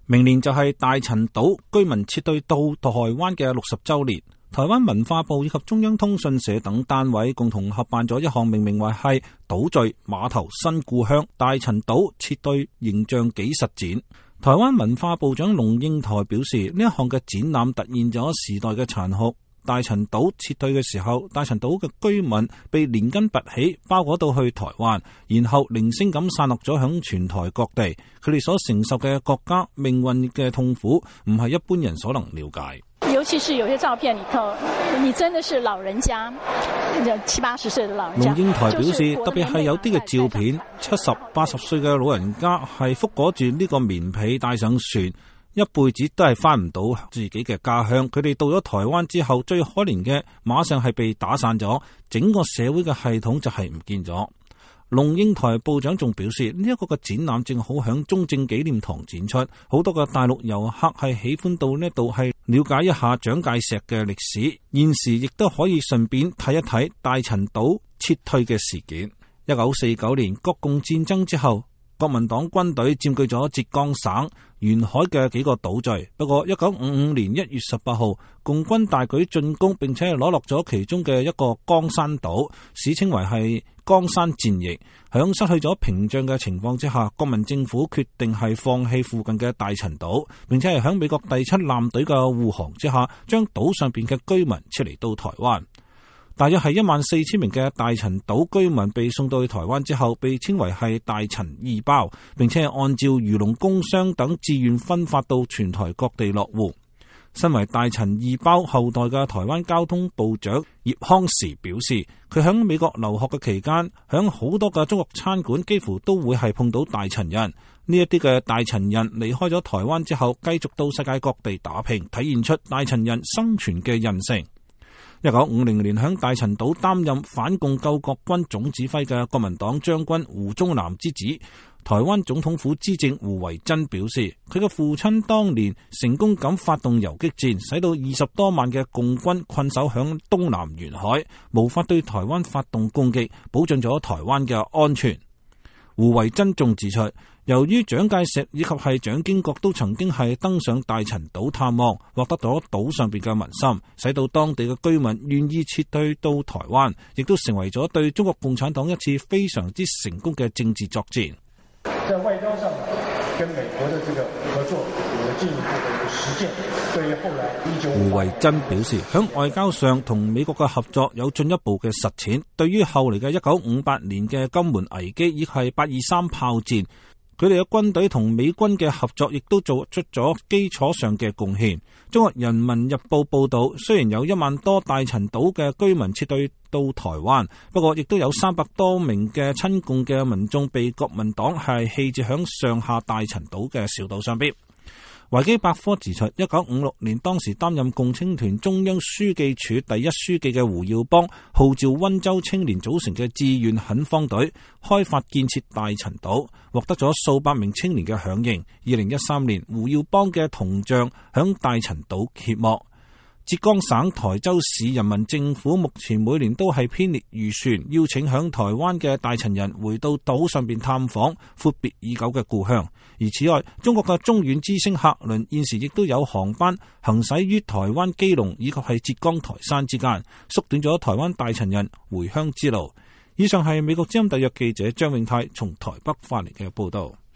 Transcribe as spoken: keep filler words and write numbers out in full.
明年就係大陳島居民撤退到台灣嘅六十週年。台灣文化部以及中央通訊社等單位共同合辦咗一項命名為係島嶼碼頭新故鄉大陳島撤退形象紀實展。台灣文化部長龍應台表示，呢一項嘅展覽突現咗時代嘅殘酷。大陳島撤退嘅時候，大陳島嘅居民被連根拔起，包裹到去台灣，然後零星咁散落咗響全台各地。佢哋所承受嘅國家命運嘅痛苦，唔係一般人所能了解。 尤其是有些照片裏頭，你真的是老人家，七八十歲的老人家。 龍應台表示，特別係有啲嘅照片，七十八十歲嘅老人家係覆裹住呢個棉被帶上船，一輩子都係翻唔到自己嘅家鄉。佢哋到咗台灣之後，最可憐嘅馬上係被打散咗，整個社會嘅系統就係唔見咗。龍應台部長仲表示，呢、這、一個嘅展覽正好響中正紀念堂展出，好多嘅大陸遊客係喜歡到呢度係了解一下蔣介石嘅歷史，現時亦都可以順便睇一睇大陳島撤退嘅事件。一九四九年國共戰爭之後，國民黨軍隊佔據咗浙江省沿海嘅幾個島嶼。不過一九五五年一月十八號，共軍大舉進攻，並且係攞落咗其中嘅一個江山島，史稱為係江山戰役。響失去咗屏障嘅情況之下，國民政府決定係放棄附近嘅大陳島，並且係響美國第七艦隊嘅護航之下，將島上邊嘅居民撤離到台灣。大約係一萬四千名嘅大陳島居民被送到去台灣之後，被稱為係大陳二胞，並且係按照漁農工商等志願分發到全台各地落戶。身為大陳二胞後代嘅台灣交通部長葉康時表示，佢喺美國留學嘅期間，喺好多嘅中國餐館幾乎都會係碰到大陳人。呢一啲嘅大陳人離開咗台灣之後，繼續到世界各地打拼，體現出大陳人生存嘅韌性。一九五零年喺大陳島擔任反共救國軍總指揮嘅國民黨將軍胡宗南之子，台灣總統府資政胡維珍表示，佢嘅父親當年成功咁發動游擊戰，使到二十多萬嘅共軍困守響東南沿海，無法對台灣發動攻擊，保障咗台灣嘅安全。胡維珍仲指出，由於蔣介石以及係蔣經國都曾經係登上大陳島探望，獲得咗島上邊嘅民心，使到當地嘅居民願意撤退到台灣，亦都成為咗對中國共產黨一次非常之成功嘅政治作戰。 在外交上跟美國的這個合作有了進一步的一個實踐，對於後來一九胡維珍表示，響外交上同美國嘅合作有進一步嘅實踐，對於後嚟嘅一九五八年嘅金門危機以及係八二三炮戰，佢哋嘅軍隊同美軍嘅合作亦都做出咗基礎上嘅貢獻。中國人民日報報道，雖然有一萬多大陳島嘅居民撤退到台灣，不過亦都有三百多名嘅親共嘅民眾被國民黨係棄置響上下大陳島嘅小島上邊。維基百科指出，一九五六年當時擔任共青團中央書記處第一書記嘅胡耀邦號召溫州青年組成嘅志願墾荒隊開發建設大陳島，獲得咗數百名青年嘅響應。二零一三年，胡耀邦嘅銅像響大陳島揭幕。浙江省台州市人民政府目前每年都係編列預算，邀請響台灣嘅大陳人回到島上邊探訪闊別已久嘅故鄉。而此外，中國嘅中遠之星客輪現時亦都有航班行駛於台灣基隆以及係浙江台山之間，縮短咗台灣大陳人回鄉之路。以上係美國之音特約記者張永泰從台北發嚟嘅報道。